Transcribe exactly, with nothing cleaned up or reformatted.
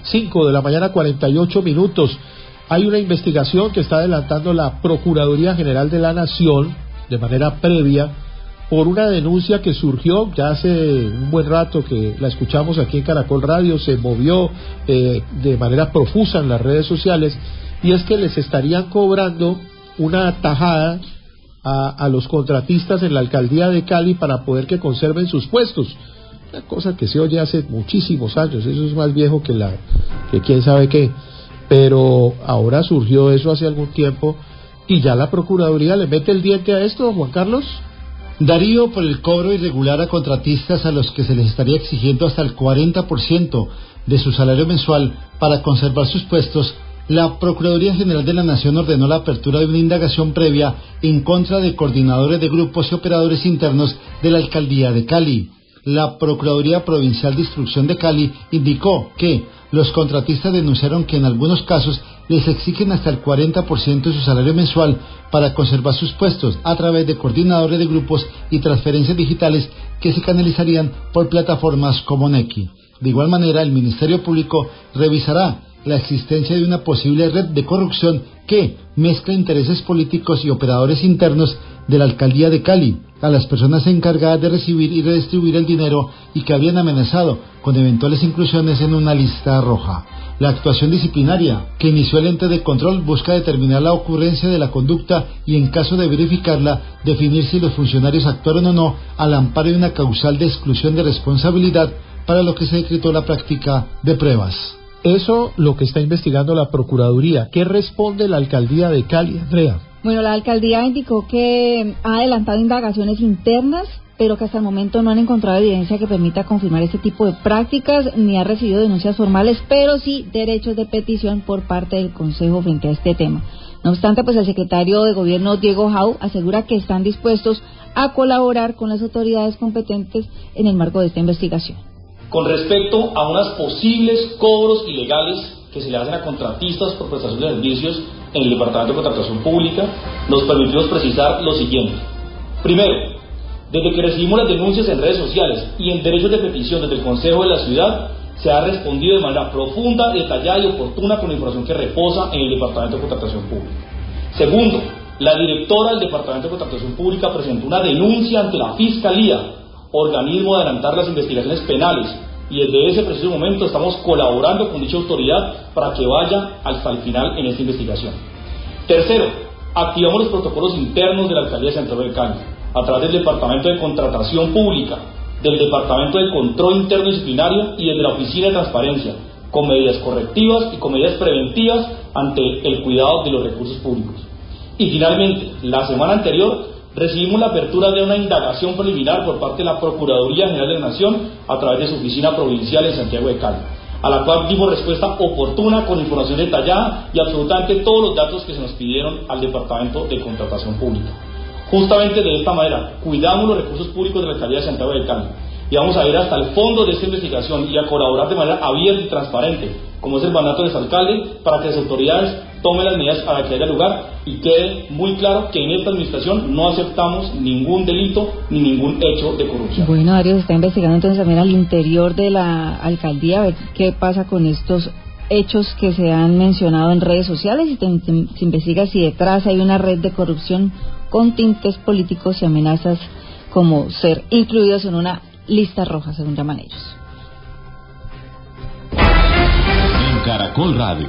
cinco de la mañana, cuarenta y ocho minutos. Hay una investigación que está adelantando la Procuraduría General de la Nación de manera previa por una denuncia que surgió ya hace un buen rato, que la escuchamos aquí en Caracol Radio, se movió eh, de manera profusa en las redes sociales, y es que les estarían cobrando una tajada a, a los contratistas en la alcaldía de Cali para poder que conserven sus puestos. Una cosa que se oye hace muchísimos años, eso es más viejo que la que quién sabe qué, pero ahora surgió eso hace algún tiempo y ya la Procuraduría le mete el diente a esto, Juan Carlos. Darío, por el cobro irregular a contratistas a los que se les estaría exigiendo hasta el cuarenta por ciento de su salario mensual para conservar sus puestos, la Procuraduría General de la Nación ordenó la apertura de una indagación previa en contra de coordinadores de grupos y operadores internos de la alcaldía de Cali. La Procuraduría Provincial de Instrucción de Cali indicó que los contratistas denunciaron que en algunos casos les exigen hasta el cuarenta por ciento de su salario mensual para conservar sus puestos a través de coordinadores de grupos y transferencias digitales que se canalizarían por plataformas como Nequi. De igual manera, el Ministerio Público revisará la existencia de una posible red de corrupción que mezcla intereses políticos y operadores internos de la alcaldía de Cali a las personas encargadas de recibir y redistribuir el dinero y que habían amenazado con eventuales inclusiones en una lista roja. La actuación disciplinaria que inició el ente de control busca determinar la ocurrencia de la conducta y, en caso de verificarla, definir si los funcionarios actuaron o no al amparo de una causal de exclusión de responsabilidad, para lo que se decretó la práctica de pruebas. Eso lo que está investigando la Procuraduría. ¿Qué responde la alcaldía de Cali, Andrea? Bueno, la alcaldía indicó que ha adelantado indagaciones internas, pero que hasta el momento no han encontrado evidencia que permita confirmar este tipo de prácticas, ni ha recibido denuncias formales, pero sí derechos de petición por parte del Consejo frente a este tema. No obstante, pues el secretario de Gobierno, Diego Jau, asegura que están dispuestos a colaborar con las autoridades competentes en el marco de esta investigación. Con respecto a unos posibles cobros ilegales que se le hacen a contratistas por prestación de servicios en el Departamento de Contratación Pública, nos permitimos precisar lo siguiente. Primero, desde que recibimos las denuncias en redes sociales y en derechos de petición desde el Consejo de la Ciudad, se ha respondido de manera profunda, detallada y oportuna con la información que reposa en el Departamento de Contratación Pública. Segundo, la directora del Departamento de Contratación Pública presentó una denuncia ante la Fiscalía, organismo de adelantar las investigaciones penales, y desde ese preciso momento estamos colaborando con dicha autoridad para que vaya hasta el final en esta investigación. Tercero, activamos los protocolos internos de la Alcaldía de Santiago de Cali a través del Departamento de Contratación Pública, del Departamento de Control Interno Disciplinario y desde la Oficina de Transparencia, con medidas correctivas y con medidas preventivas ante el cuidado de los recursos públicos. Y finalmente, la semana anterior recibimos la apertura de una indagación preliminar por parte de la Procuraduría General de la Nación a través de su oficina provincial en Santiago de Cali, a la cual dimos respuesta oportuna con información detallada y absolutamente todos los datos que se nos pidieron al Departamento de Contratación Pública. Justamente de esta manera cuidamos los recursos públicos de la alcaldía de Santiago de Cali y vamos a ir hasta el fondo de esta investigación y a colaborar de manera abierta y transparente, como es el mandato de nuestro alcalde, para que las autoridades tomen las medidas para que haya lugar y quede muy claro que en esta administración no aceptamos ningún delito ni ningún hecho de corrupción. Bueno, Darío, se está investigando entonces también al interior de la alcaldía, a ver qué pasa con estos hechos que se han mencionado en redes sociales y se, se, se investiga si detrás hay una red de corrupción con tintes políticos y amenazas como ser incluidos en una lista roja, según llaman ellos. En Caracol Radio,